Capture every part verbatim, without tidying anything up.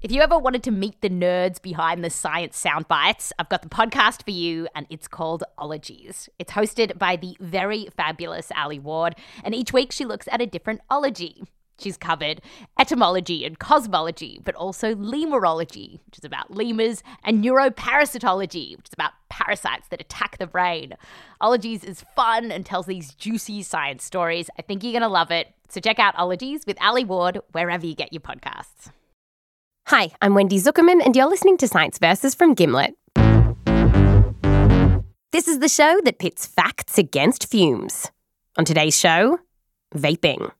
If you ever wanted to meet the nerds behind the science sound bites, I've got the podcast for you, and it's called Ologies. It's hosted by the very fabulous Ali Ward, and each week she looks at a different ology. She's covered etymology and cosmology, but also lemurology, which is about lemurs, and neuroparasitology, which is about parasites that attack the brain. Ologies is fun and tells these juicy science stories. I think you're going to love it. So check out Ologies with Ali Ward wherever you get your podcasts. Hi, I'm Wendy Zuckerman, and you're listening to Science Versus from Gimlet. This is the show that pits facts against fumes. On today's show, vaping.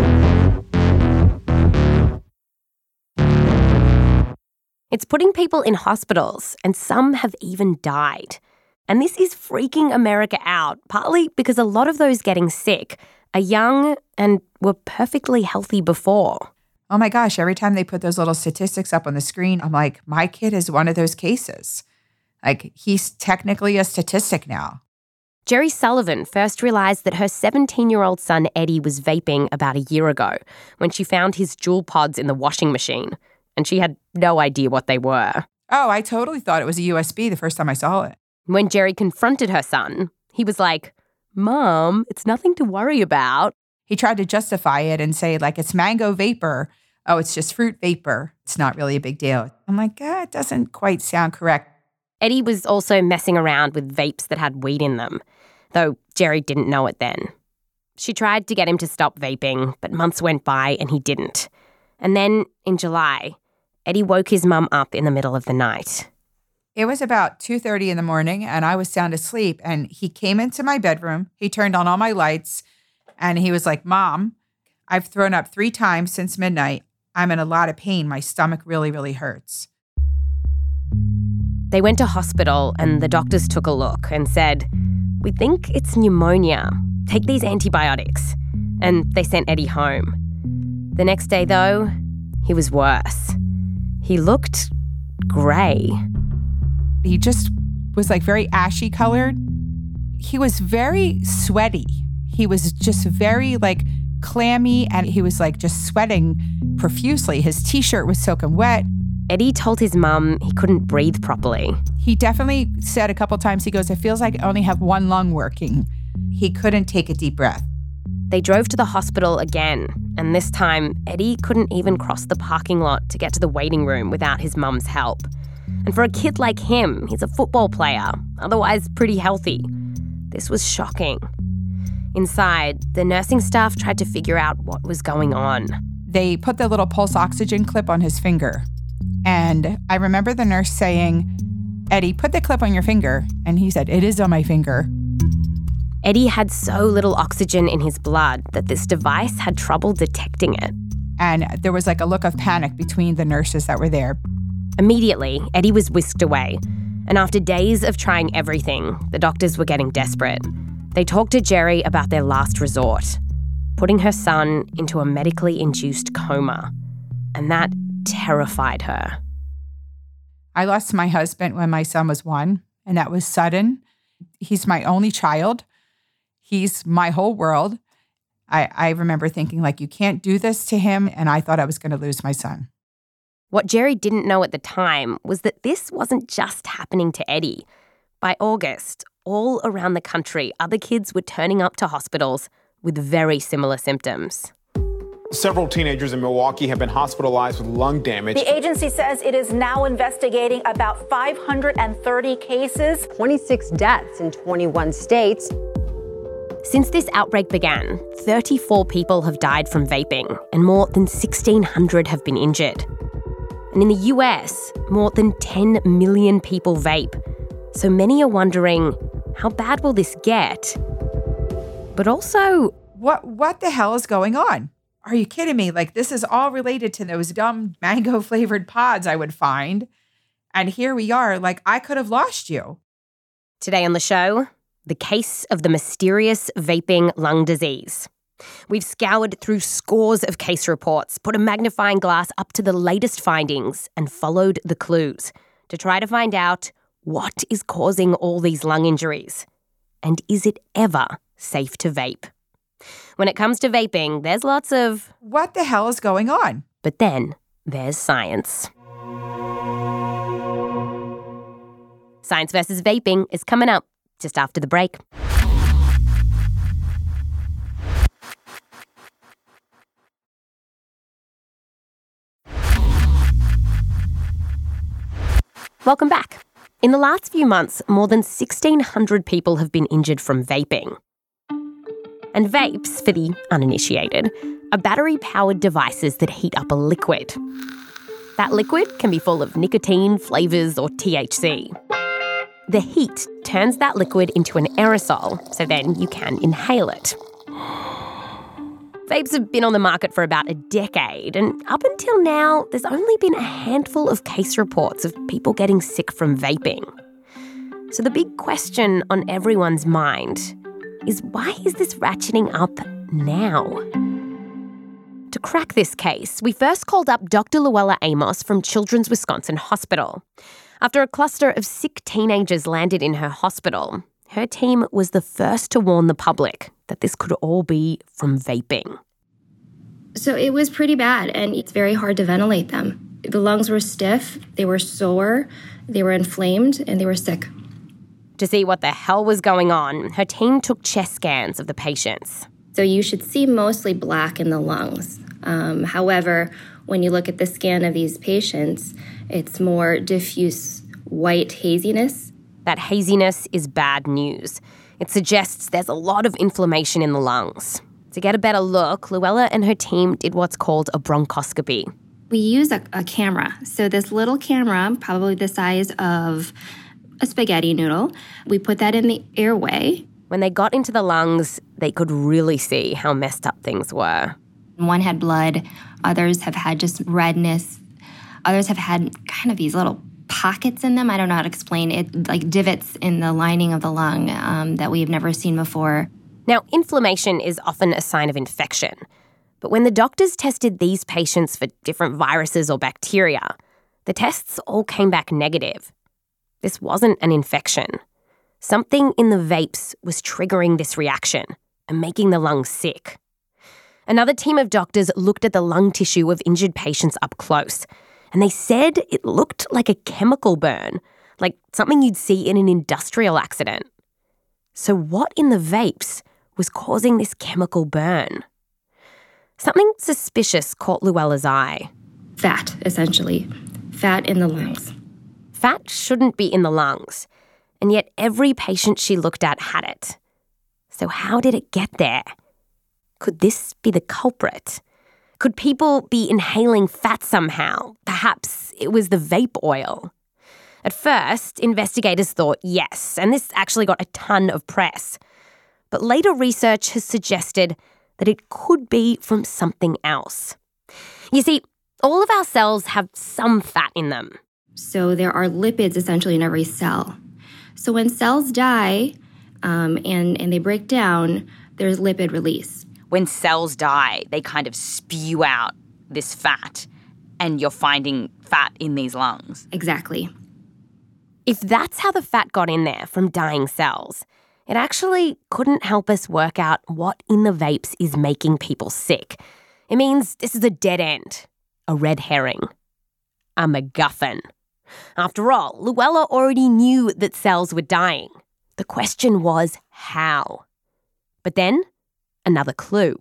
It's putting people in hospitals, and some have even died. And this is freaking America out, partly because a lot of those getting sick are young and were perfectly healthy before. Oh my gosh, every time they put those little statistics up on the screen, I'm like, my kid is one of those cases. Like, he's technically a statistic now. Jerry Sullivan first realised that her seventeen-year-old son Eddie was vaping about a year ago when she found his Juul pods in the washing machine, and she had no idea what they were. Oh, I totally thought it was a U S B the first time I saw it. When Jerry confronted her son, he was like, "Mom, it's nothing to worry about." He tried to justify it and say, like, it's mango vapor. Oh, it's just fruit vapor. It's not really a big deal. I'm like, ah, it doesn't quite sound correct. Eddie was also messing around with vapes that had weed in them, though Jerry didn't know it then. She tried to get him to stop vaping, but months went by and he didn't. And then, in July, Eddie woke his mum up in the middle of the night. It was about two thirty in the morning, and I was sound asleep, and he came into my bedroom. He turned on all my lights, and he was like, "Mom, I've thrown up three times since midnight. I'm in a lot of pain. My stomach really, really hurts." They went to hospital, and the doctors took a look and said, "We think it's pneumonia. Take these antibiotics." And they sent Eddie home. The next day, though, he was worse. He looked grey. He just was like very ashy colored. He was very sweaty. He was just very like clammy, and he was like just sweating profusely. His t-shirt was soaking wet. Eddie told his mum he couldn't breathe properly. He definitely said a couple times, he goes, "It feels like I only have one lung working." He couldn't take a deep breath. They drove to the hospital again, and this time, Eddie couldn't even cross the parking lot to get to the waiting room without his mum's help. And for a kid like him, he's a football player, otherwise pretty healthy. This was shocking. Inside, the nursing staff tried to figure out what was going on. They put the little pulse oxygen clip on his finger. And I remember the nurse saying, "Eddie, put the clip on your finger." And he said, "It is on my finger." Eddie had so little oxygen in his blood that this device had trouble detecting it. And there was like a look of panic between the nurses that were there. Immediately, Eddie was whisked away. And after days of trying everything, the doctors were getting desperate. They talked to Jerry about their last resort, putting her son into a medically induced coma. And that terrified her. I lost my husband when my son was one, and that was sudden. He's my only child. He's my whole world. I, I remember thinking, like, you can't do this to him, and I thought I was going to lose my son. What Jerry didn't know at the time was that this wasn't just happening to Eddie. By August, all around the country, other kids were turning up to hospitals with very similar symptoms. Several teenagers in Milwaukee have been hospitalized with lung damage. The agency says it is now investigating about five hundred thirty cases. twenty-six deaths in twenty-one states. Since this outbreak began, thirty-four people have died from vaping and more than sixteen hundred have been injured. And in the U S, more than ten million people vape. So many are wondering, how bad will this get? But also, What what the hell is going on? Are you kidding me? Like, this is all related to those dumb mango-flavored pods I would find. And here we are, like, I could have lost you. today on the show, the case of the mysterious vaping lung disease. We've scoured through scores of case reports, put a magnifying glass up to the latest findings, and followed the clues to try to find out what is causing all these lung injuries. And is it ever safe to vape? When it comes to vaping, there's lots of... What the hell is going on? But then there's science. Science versus Vaping is coming up just after the break. Welcome back. In the last few months, more than sixteen hundred people have been injured from vaping. And vapes, for the uninitiated, are battery-powered devices that heat up a liquid. That liquid can be full of nicotine, flavours or T H C. The heat turns that liquid into an aerosol, so then you can inhale it. Vapes have been on the market for about a decade, and up until now, there's only been a handful of case reports of people getting sick from vaping. So the big question on everyone's mind is, why is this ratcheting up now? To crack this case, we first called up Doctor Luella Amos from Children's Wisconsin Hospital. After a cluster of sick teenagers landed in her hospital, her team was the first to warn the public that this could all be from vaping. So it was pretty bad, and it's very hard to ventilate them. The lungs were stiff, they were sore, they were inflamed, and they were sick. To see what the hell was going on, her team took chest scans of the patients. So you should see mostly black in the lungs. Um, however, when you look at the scan of these patients, it's more diffuse white haziness. That haziness is bad news. It suggests there's a lot of inflammation in the lungs. To get a better look, Luella and her team did what's called a bronchoscopy. We use a, a camera. So this little camera, probably the size of a spaghetti noodle, we put that in the airway. When they got into the lungs, they could really see how messed up things were. One had blood, others have had just redness, others have had kind of these little pockets in them. I don't know how to explain it, like divots in the lining of the lung um, that we've never seen before. Now, inflammation is often a sign of infection. But when the doctors tested these patients for different viruses or bacteria, the tests all came back negative. This wasn't an infection. Something in the vapes was triggering this reaction and making the lungs sick. Another team of doctors looked at the lung tissue of injured patients up close, and they said it looked like a chemical burn, like something you'd see in an industrial accident. So what in the vapes was causing this chemical burn? Something suspicious caught Luella's eye. Fat, essentially. Fat in the lungs. Fat shouldn't be in the lungs, and yet every patient she looked at had it. So how did it get there? Could this be the culprit? Could people be inhaling fat somehow? Perhaps it was the vape oil. At first, investigators thought yes, and this actually got a ton of press. But later research has suggested that it could be from something else. You see, all of our cells have some fat in them. So there are lipids essentially in every cell. So when cells die um, and, and they break down, there's lipid release. When cells die, they kind of spew out this fat, and you're finding fat in these lungs. Exactly. If that's how the fat got in there from dying cells, it actually couldn't help us work out what in the vapes is making people sick. It means this is a dead end, a red herring, a MacGuffin. After all, Luella already knew that cells were dying. The question was how. But then, another clue.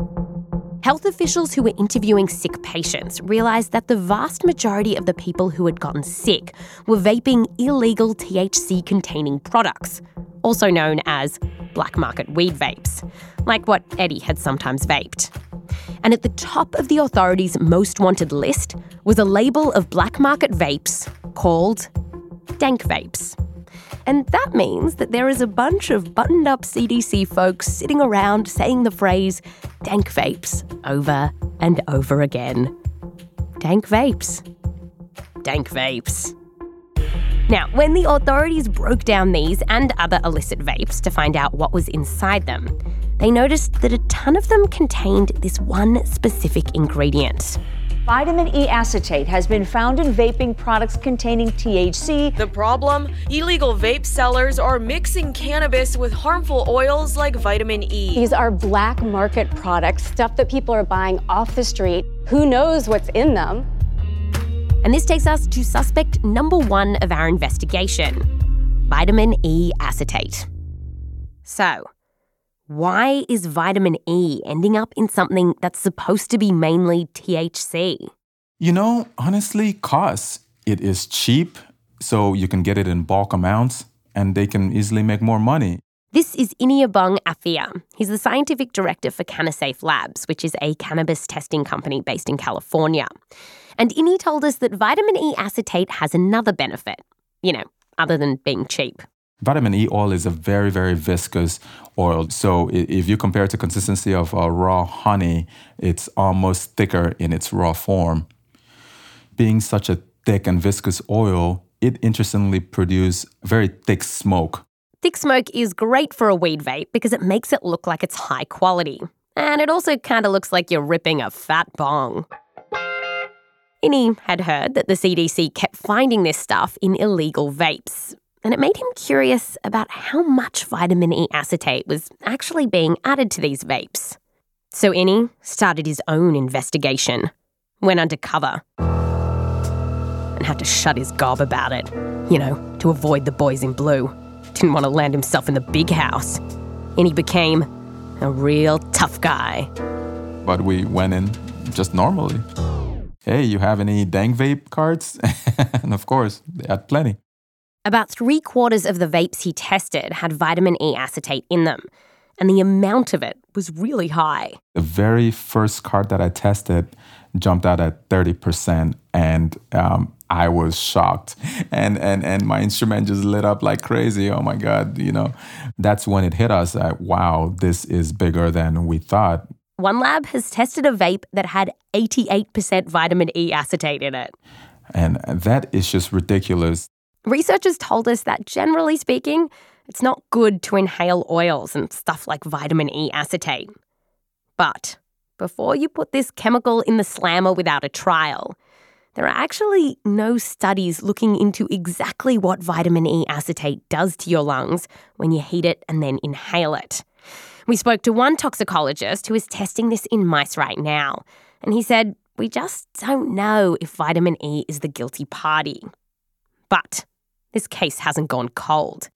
Health officials who were interviewing sick patients realised that the vast majority of the people who had gotten sick were vaping illegal T H C-containing products, also known as black market weed vapes, like what Eddie had sometimes vaped. And at the top of the authorities' most wanted list was a label of black market vapes called dank vapes. And that means that there is a bunch of buttoned-up C D C folks sitting around saying the phrase dank vapes over and over again. Dank vapes. Dank vapes. Now, when the authorities broke down these and other illicit vapes to find out what was inside them, they noticed that a ton of them contained this one specific ingredient. Vitamin E acetate has been found in vaping products containing T H C. The problem? Illegal vape sellers are mixing cannabis with harmful oils like vitamin E. These are black market products, stuff that people are buying off the street. Who knows what's in them? And this takes us to suspect number one of our investigation, vitamin E acetate. So, why is vitamin E ending up in something that's supposed to be mainly T H C? You know, honestly, cost. It is cheap, so you can get it in bulk amounts, and they can easily make more money. This is Iniobong Afia. He's the scientific director for CannaSafe Labs, which is a cannabis testing company based in California. And Ini told us that vitamin E acetate has another benefit, you know, other than being cheap. Vitamin E oil is a very, very viscous oil. So if you compare it to consistency of uh, raw honey, it's almost thicker in its raw form. Being such a thick and viscous oil, it interestingly produces very thick smoke. Thick smoke is great for a weed vape because it makes it look like it's high quality. And it also kind of looks like you're ripping a fat bong. Ini had heard that the C D C kept finding this stuff in illegal vapes. And it made him curious about how much vitamin E acetate was actually being added to these vapes. So Ini started his own investigation, went undercover, and had to shut his gob about it, you know, to avoid the boys in blue. Didn't want to land himself in the big house. And he became a real tough guy. But we went in just normally. Hey, you have any Dank Vape cards? And of course, they had plenty. About three quarters of the vapes he tested had vitamin E acetate in them. And the amount of it was really high. The very first card that I tested jumped out at thirty percent, and um, I was shocked. And, and and my instrument just lit up like crazy. Oh my God, you know. That's when it hit us. Uh, wow, this is bigger than we thought. One lab has tested a vape that had eighty-eight percent vitamin E acetate in it. And that is just ridiculous. Researchers told us that, generally speaking, it's not good to inhale oils and stuff like vitamin E acetate. But before you put this chemical in the slammer without a trial, there are actually no studies looking into exactly what vitamin E acetate does to your lungs when you heat it and then inhale it. We spoke to one toxicologist who is testing this in mice right now, and he said, we just don't know if vitamin E is the guilty party. But this case hasn't gone cold.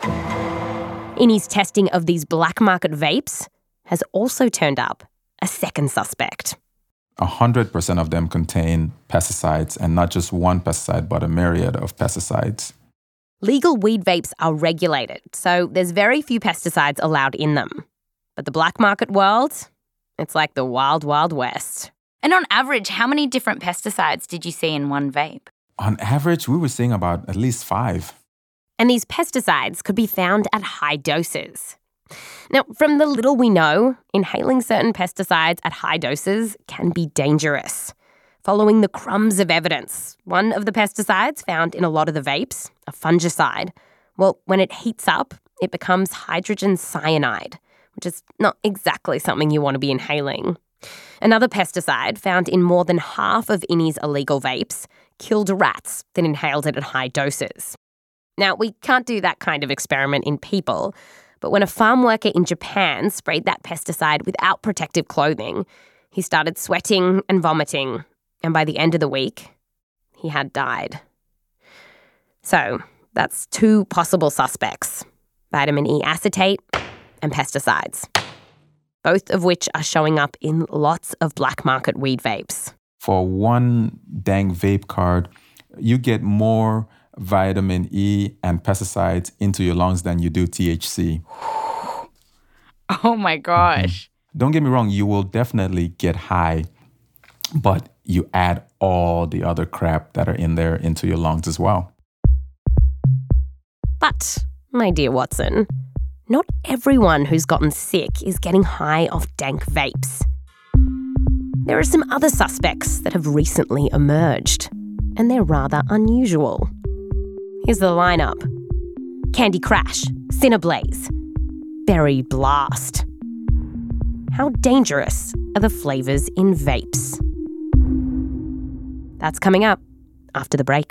Ini's testing of these black market vapes has also turned up a second suspect. one hundred percent of them contain pesticides, and not just one pesticide, but a myriad of pesticides. Legal weed vapes are regulated, so there's very few pesticides allowed in them. But the black market world, it's like the wild, wild west. And on average, how many different pesticides did you see in one vape? On average, we were seeing about at least five. And these pesticides could be found at high doses. Now, from the little we know, inhaling certain pesticides at high doses can be dangerous. Following the crumbs of evidence, one of the pesticides found in a lot of the vapes, a fungicide, well, when it heats up, it becomes hydrogen cyanide, which is not exactly something you want to be inhaling. Another pesticide found in more than half of Ini's illegal vapes killed rats that inhaled it at high doses. Now, we can't do that kind of experiment in people, but when a farm worker in Japan sprayed that pesticide without protective clothing, he started sweating and vomiting, and by the end of the week, he had died. So, that's two possible suspects, vitamin E acetate and pesticides, both of which are showing up in lots of black market weed vapes. For one Dank Vape card, you get more vitamin E and pesticides into your lungs than you do T H C. Oh my gosh. Mm-hmm. Don't get me wrong, you will definitely get high, but you add all the other crap that are in there into your lungs as well. But, my dear Watson, not everyone who's gotten sick is getting high off dank vapes. There are some other suspects that have recently emerged, and they're rather unusual. Here's the lineup. Candy Crash, Cineblaze, Berry Blast. How dangerous are the flavours in vapes? That's coming up after the break.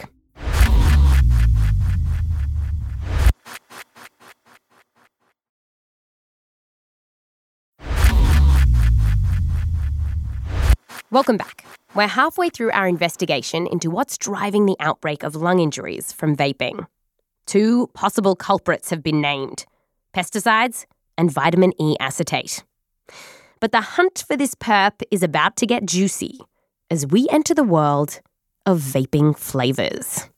Welcome back. We're halfway through our investigation into what's driving the outbreak of lung injuries from vaping. Two possible culprits have been named: pesticides and vitamin E acetate. But the hunt for this perp is about to get juicy as we enter the world of vaping flavours.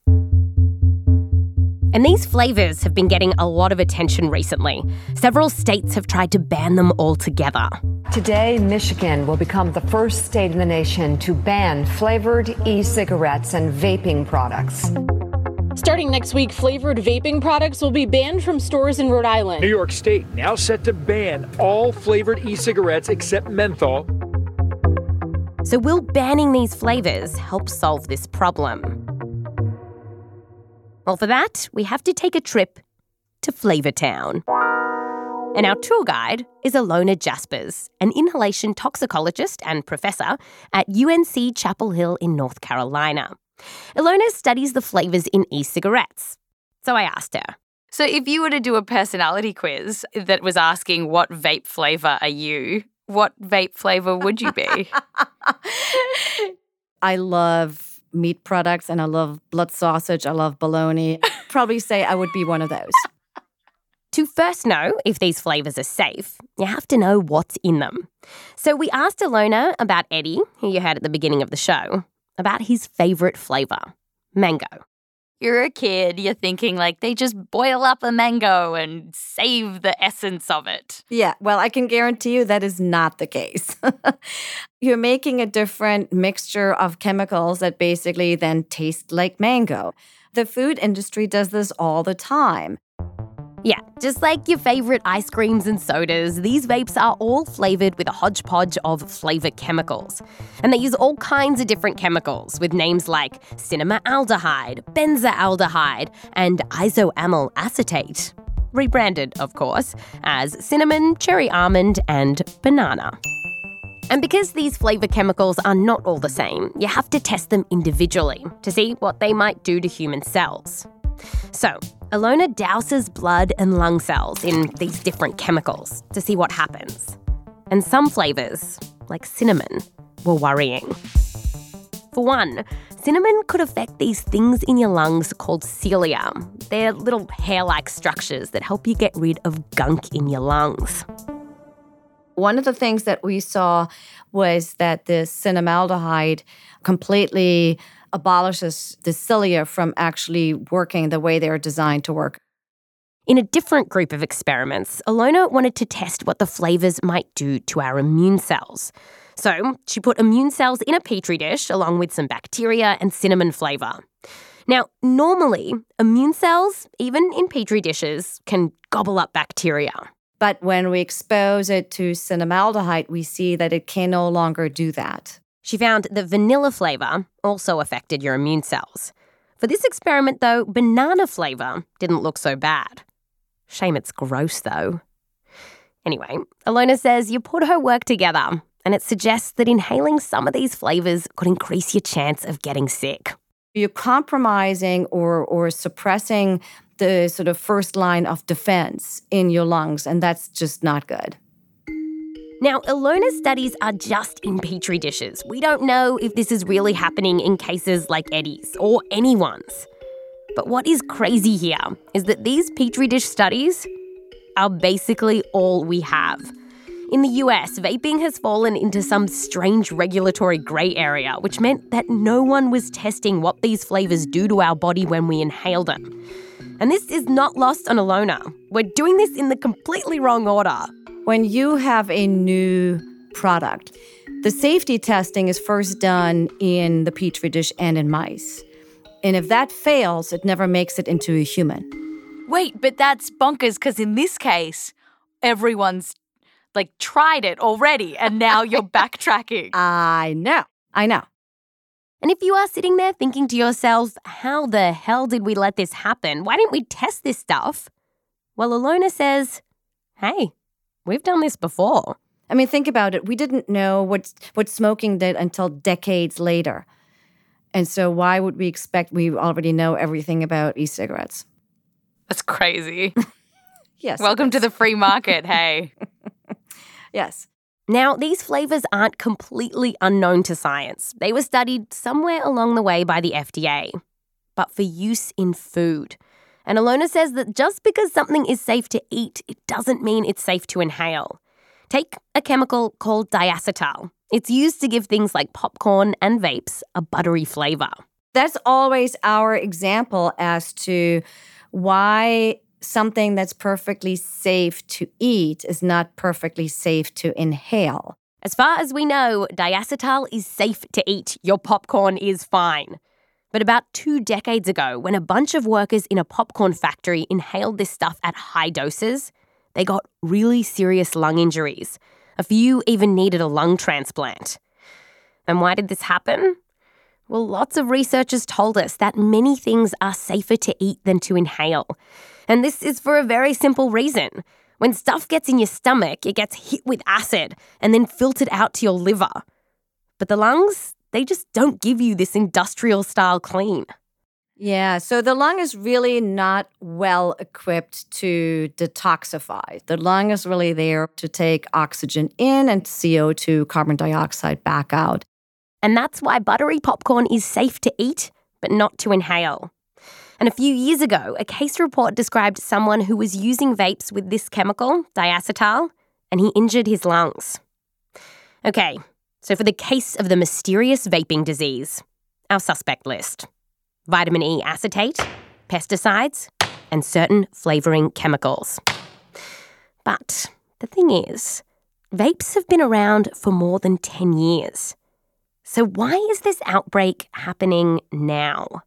And these flavours have been getting a lot of attention recently. Several states have tried to ban them altogether. Today, Michigan will become the first state in the nation to ban flavored e-cigarettes and vaping products. Starting next week, flavored vaping products will be banned from stores in Rhode Island. New York State now set to ban all flavored e-cigarettes except menthol. So will banning these flavours help solve this problem? Well, for that, we have to take a trip to Flavortown. And our tour guide is Ilona Jaspers, an inhalation toxicologist and professor at U N C Chapel Hill in North Carolina. Ilona studies the flavours in e-cigarettes. So I asked her, so if you were to do a personality quiz that was asking what vape flavour are you, what vape flavour would you be? I love meat products and I love blood sausage. I love bologna. Probably say I would be one of those. To first know if these flavours are safe, you have to know what's in them. So we asked Ilona about Eddie, who you heard at the beginning of the show, about his favourite flavour, mango. You're a kid, you're thinking like they just boil up a mango and save the essence of it. Yeah, well, I can guarantee you that is not the case. You're making a different mixture of chemicals that basically then taste like mango. The food industry does this all the time. Yeah, just like your favourite ice creams and sodas, these vapes are all flavoured with a hodgepodge of flavour chemicals. And they use all kinds of different chemicals with names like cinnamaldehyde, benzaldehyde, and isoamyl acetate. Rebranded, of course, as cinnamon, cherry almond, and banana. And because these flavour chemicals are not all the same, you have to test them individually to see what they might do to human cells. So, Ilona douses blood and lung cells in these different chemicals to see what happens. And some flavours, like cinnamon, were worrying. For one, cinnamon could affect these things in your lungs called cilia. They're little hair-like structures that help you get rid of gunk in your lungs. One of the things that we saw was that the cinnamaldehyde completely abolishes the cilia from actually working the way they're designed to work. In a different group of experiments, Ilona wanted to test what the flavours might do to our immune cells. So she put immune cells in a petri dish along with some bacteria and cinnamon flavour. Now, normally, immune cells, even in petri dishes, can gobble up bacteria. But when we expose it to cinnamaldehyde, we see that it can no longer do that. She found that vanilla flavour also affected your immune cells. For this experiment, though, banana flavour didn't look so bad. Shame it's gross, though. Anyway, Ilona says you put her work together, and it suggests that inhaling some of these flavours could increase your chance of getting sick. You're compromising or, or suppressing the sort of first line of defense in your lungs, and that's just not good. Now, Ilona's studies are just in petri dishes. We don't know if this is really happening in cases like Eddie's or anyone's. But what is crazy here is that these petri dish studies are basically all we have. In the U S, vaping has fallen into some strange regulatory grey area, which meant that no one was testing what these flavours do to our body when we inhale them. And this is not lost on Ilona. We're doing this in the completely wrong order. When you have a new product, the safety testing is first done in the petri dish and in mice. And if that fails, it never makes it into a human. Wait, but that's bonkers because in this case, everyone's like tried it already and now you're backtracking. I know. I know. And if you are sitting there thinking to yourself, how the hell did we let this happen? Why didn't we test this stuff? Well, Ilona says, hey, we've done this before. I mean, think about it. We didn't know what, what smoking did until decades later. And so why would we expect we already know everything about e-cigarettes? That's crazy. Yes. Welcome to the free market, hey. Yes. Now, these flavours aren't completely unknown to science. They were studied somewhere along the way by the F D A. But for use in food. And Alona says that just because something is safe to eat, it doesn't mean it's safe to inhale. Take a chemical called diacetyl. It's used to give things like popcorn and vapes a buttery flavour. That's always our example as to why something that's perfectly safe to eat is not perfectly safe to inhale. As far as we know, diacetyl is safe to eat. Your popcorn is fine. But about two decades ago, when a bunch of workers in a popcorn factory inhaled this stuff at high doses, they got really serious lung injuries. A few even needed a lung transplant. And why did this happen? Well, lots of researchers told us that many things are safer to eat than to inhale. And this is for a very simple reason. When stuff gets in your stomach, it gets hit with acid and then filtered out to your liver. But the lungs, they just don't give you this industrial-style clean. Yeah, so the lung is really not well equipped to detoxify. The lung is really there to take oxygen in and C O two, carbon dioxide, back out. And that's why buttery popcorn is safe to eat, but not to inhale. And a few years ago, a case report described someone who was using vapes with this chemical, diacetyl, and he injured his lungs. Okay, so for the case of the mysterious vaping disease, our suspect list. Vitamin E acetate, pesticides, and certain flavouring chemicals. But the thing is, vapes have been around for more than ten years. So why is this outbreak happening now?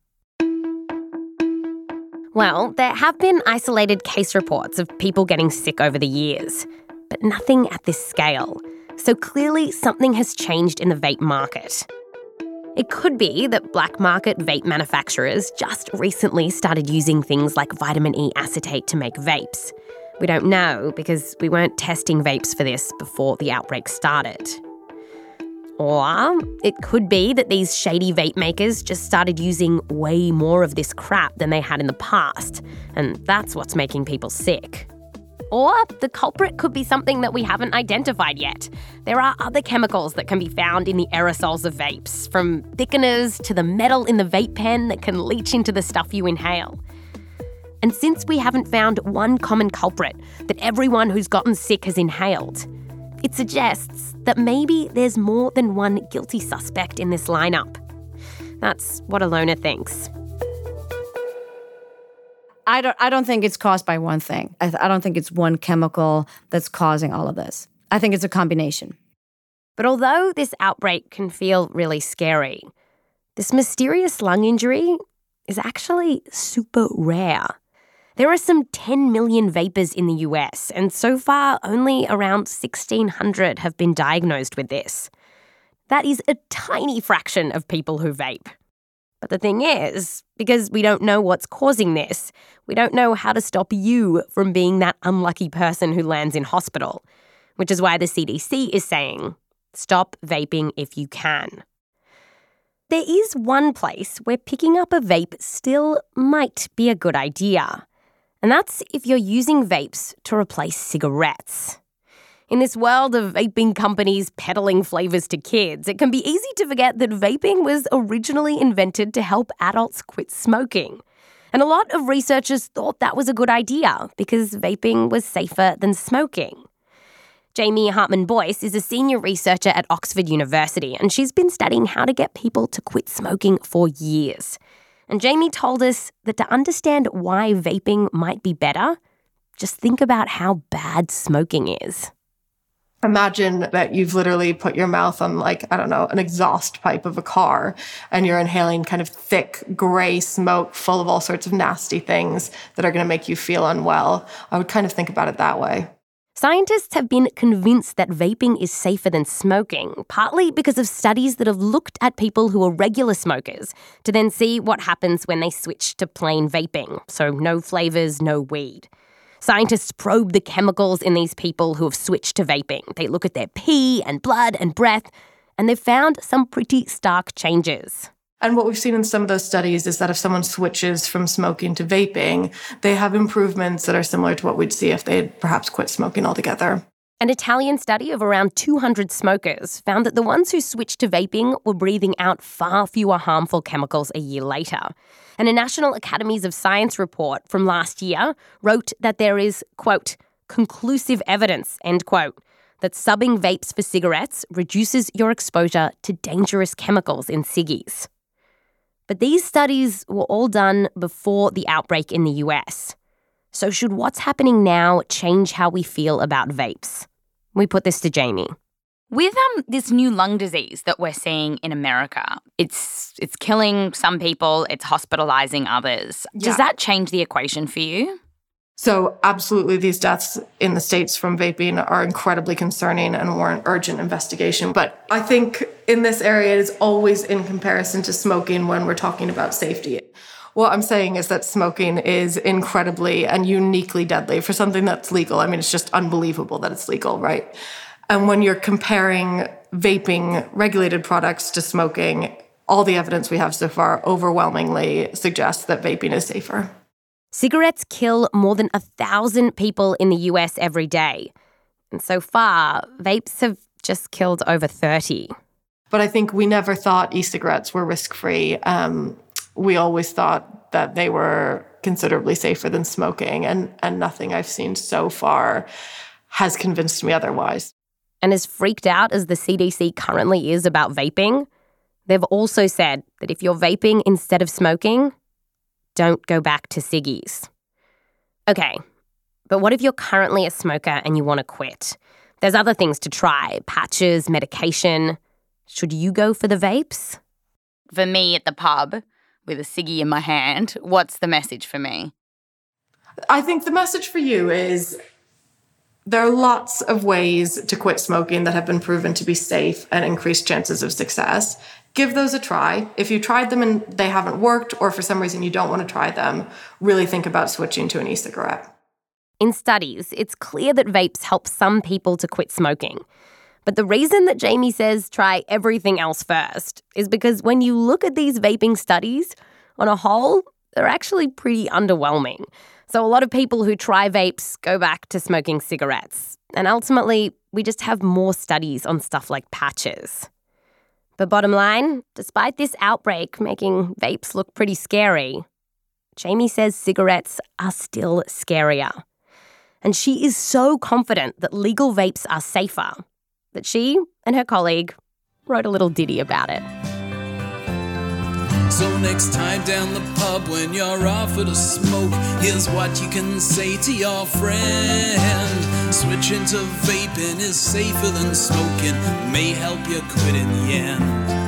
Well, there have been isolated case reports of people getting sick over the years, but nothing at this scale. So clearly something has changed in the vape market. It could be that black market vape manufacturers just recently started using things like vitamin E acetate to make vapes. We don't know because we weren't testing vapes for this before the outbreak started. Or it could be that these shady vape makers just started using way more of this crap than they had in the past, and that's what's making people sick. Or the culprit could be something that we haven't identified yet. There are other chemicals that can be found in the aerosols of vapes, from thickeners to the metal in the vape pen that can leach into the stuff you inhale. And since we haven't found one common culprit that everyone who's gotten sick has inhaled, it suggests that maybe there's more than one guilty suspect in this lineup. That's what Alona thinks. I don't I don't think it's caused by one thing. I, th- I don't think it's one chemical that's causing all of this. I think it's a combination. But although this outbreak can feel really scary, this mysterious lung injury is actually super rare. There are some ten million vapers in the U S, and so far only around sixteen hundred have been diagnosed with this. That is a tiny fraction of people who vape. But the thing is, because we don't know what's causing this, we don't know how to stop you from being that unlucky person who lands in hospital, which is why the C D C is saying, stop vaping if you can. There is one place where picking up a vape still might be a good idea, and that's if you're using vapes to replace cigarettes. In this world of vaping companies peddling flavours to kids, it can be easy to forget that vaping was originally invented to help adults quit smoking. And a lot of researchers thought that was a good idea because vaping was safer than smoking. Jamie Hartman-Boyce is a senior researcher at Oxford University, and she's been studying how to get people to quit smoking for years. And Jamie told us that to understand why vaping might be better, just think about how bad smoking is. Imagine that you've literally put your mouth on, like, I don't know, an exhaust pipe of a car, and you're inhaling kind of thick, gray smoke full of all sorts of nasty things that are going to make you feel unwell. I would kind of think about it that way. Scientists have been convinced that vaping is safer than smoking, partly because of studies that have looked at people who are regular smokers to then see what happens when they switch to plain vaping, so no flavours, no weed. Scientists probe the chemicals in these people who have switched to vaping. They look at their pee and blood and breath, and they've found some pretty stark changes. And what we've seen in some of those studies is that if someone switches from smoking to vaping, they have improvements that are similar to what we'd see if they had perhaps quit smoking altogether. An Italian study of around two hundred smokers found that the ones who switched to vaping were breathing out far fewer harmful chemicals a year later. And a National Academies of Science report from last year wrote that there is, quote, conclusive evidence, end quote, that subbing vapes for cigarettes reduces your exposure to dangerous chemicals in ciggies. But these studies were all done before the outbreak in the U S. So should what's happening now change how we feel about vapes? We put this to Jamie. With um this new lung disease that we're seeing in America, it's it's killing some people, it's hospitalizing others. Does Yeah. that change the equation for you? So absolutely, these deaths in the States from vaping are incredibly concerning and warrant urgent investigation. But I think in this area, it is always in comparison to smoking when we're talking about safety. What I'm saying is that smoking is incredibly and uniquely deadly for something that's legal. I mean, it's just unbelievable that it's legal, right? And when you're comparing vaping regulated products to smoking, all the evidence we have so far overwhelmingly suggests that vaping is safer. Cigarettes kill more than a thousand people in the U S every day. And so far, vapes have just killed over thirty. But I think we never thought e-cigarettes were risk-free. Um, we always thought that they were considerably safer than smoking, and, and nothing I've seen so far has convinced me otherwise. And as freaked out as the C D C currently is about vaping, they've also said that if you're vaping instead of smoking, don't go back to ciggies. Okay, but what if you're currently a smoker and you want to quit? There's other things to try, patches, medication. Should you go for the vapes? For me at the pub, with a ciggy in my hand, what's the message for me? I think the message for you is there are lots of ways to quit smoking that have been proven to be safe and increase chances of success. Give those a try. If you tried them and they haven't worked, or for some reason you don't want to try them, really think about switching to an e-cigarette. In studies, it's clear that vapes help some people to quit smoking. But the reason that Jamie says try everything else first is because when you look at these vaping studies, on a whole, they're actually pretty underwhelming. So a lot of people who try vapes go back to smoking cigarettes. And ultimately, we just have more studies on stuff like patches. But bottom line, despite this outbreak making vapes look pretty scary, Jamie says cigarettes are still scarier. And she is so confident that legal vapes are safer that she and her colleague wrote a little ditty about it. So next time down the pub when you're offered a smoke, here's what you can say to your friend. Switching to vaping is safer than smoking, may help you quit in the end.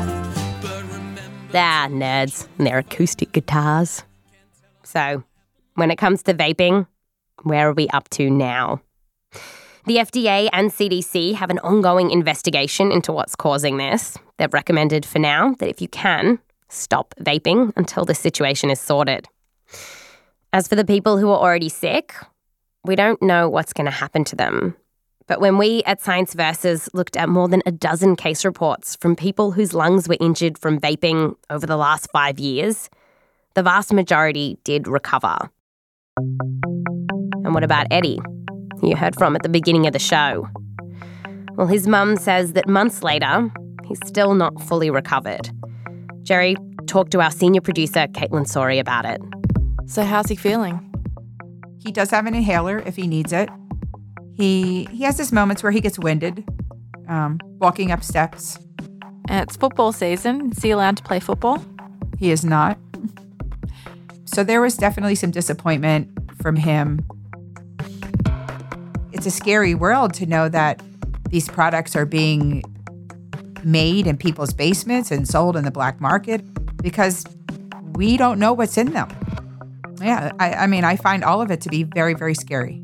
Ah, nerds and their acoustic guitars. So, when it comes to vaping, where are we up to now? The F D A and C D C have an ongoing investigation into what's causing this. They've recommended for now that if you can, stop vaping until the situation is sorted. As for the people who are already sick, we don't know what's going to happen to them. But when we at Science Versus looked at more than a dozen case reports from people whose lungs were injured from vaping over the last five years, the vast majority did recover. And what about Eddie, who you heard from at the beginning of the show? Well, his mum says that months later, he's still not fully recovered. Jerry talked to our senior producer, Caitlin Sori, about it. So how's he feeling? He does have an inhaler if he needs it. He he has his moments where he gets winded, um, walking up steps. And it's football season. Is he allowed to play football? He is not. So there was definitely some disappointment from him. It's a scary world to know that these products are being made in people's basements and sold in the black market because we don't know what's in them. Yeah, I, I mean, I find all of it to be very, very scary.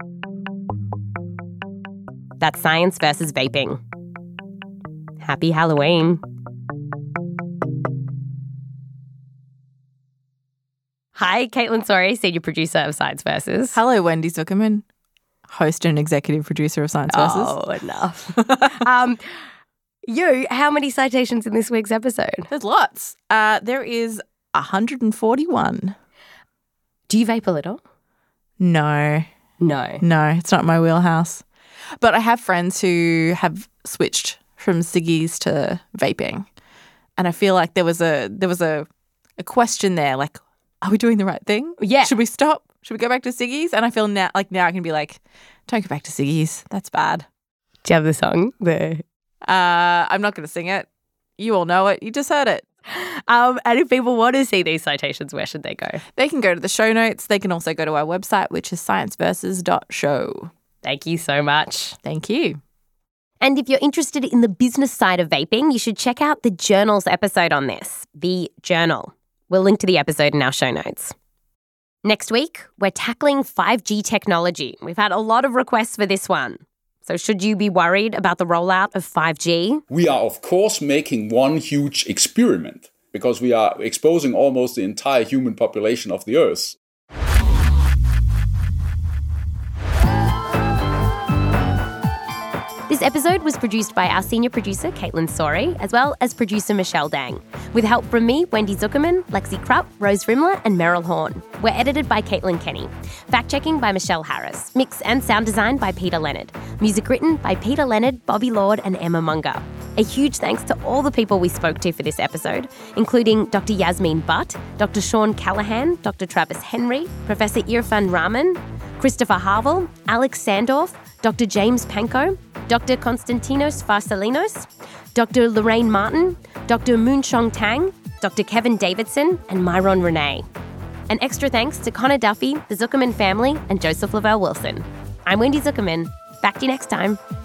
That's Science Versus Vaping. Happy Halloween. Hi, Caitlin Sori, senior producer of Science Versus. Hello, Wendy Zuckerman, host and executive producer of Science Versus. Oh, enough. um, you, how many citations in this week's episode? There's lots. Uh, there is one hundred forty-one. Do you vape a little? No. No. No, it's not my wheelhouse. But I have friends who have switched from ciggies to vaping. And I feel like there was a there was a, a question there, like, are we doing the right thing? Yeah. Should we stop? Should we go back to ciggies? And I feel now like now I can be like, don't go back to ciggies. That's bad. Do you have the song? The Uh, I'm not going to sing it. You all know it. You just heard it. Um, and if people want to see these citations, where should they go? They can go to the show notes. They can also go to our website, which is science versus dot show. Thank you so much. Thank you. And if you're interested in the business side of vaping, you should check out the Journal's episode on this, The Journal. We'll link to the episode in our show notes. Next week, we're tackling five G technology. We've had a lot of requests for this one. So should you be worried about the rollout of five G? We are, of course, making one huge experiment because we are exposing almost the entire human population of the Earth. This episode was produced by our senior producer, Caitlin Sori, as well as producer Michelle Dang, with help from me, Wendy Zuckerman, Lexi Krupp, Rose Rimler, and Meryl Horn. We're edited by Caitlin Kenny. Fact-checking by Michelle Harris. Mix and sound design by Peter Leonard. Music written by Peter Leonard, Bobby Lord, and Emma Munger. A huge thanks to all the people we spoke to for this episode, including Doctor Yasmin Butt, Doctor Sean Callahan, Doctor Travis Henry, Professor Irfan Rahman, Christopher Harville, Alex Sandorf, Doctor James Pankow, Doctor Konstantinos Farsalinos, Doctor Lorraine Martin, Doctor Moonshong Tang, Doctor Kevin Davidson, and Myron Renee. An extra thanks to Connor Duffy, the Zuckerman family, and Joseph Lavelle Wilson. I'm Wendy Zuckerman. Back to you next time.